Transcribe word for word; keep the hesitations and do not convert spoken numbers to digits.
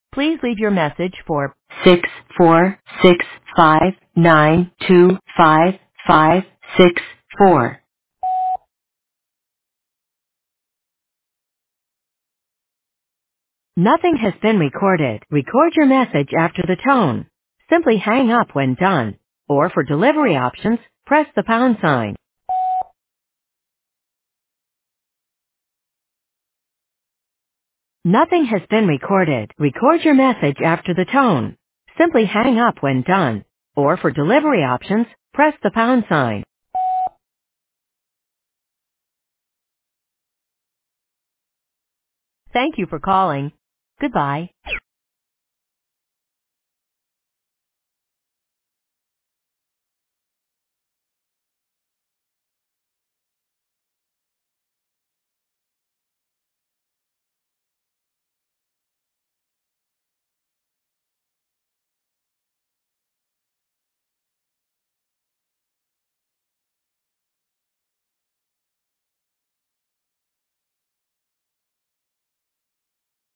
Please leave your message for six four six five nine two five five six four. Nothing has been recorded. Record your message after the tone. Simply hang up when done. Or for delivery options, press the pound sign. Nothing has been recorded. Record your message after the tone. Simply hang up when done. Or for delivery options, press the pound sign. Thank you for calling. Goodbye.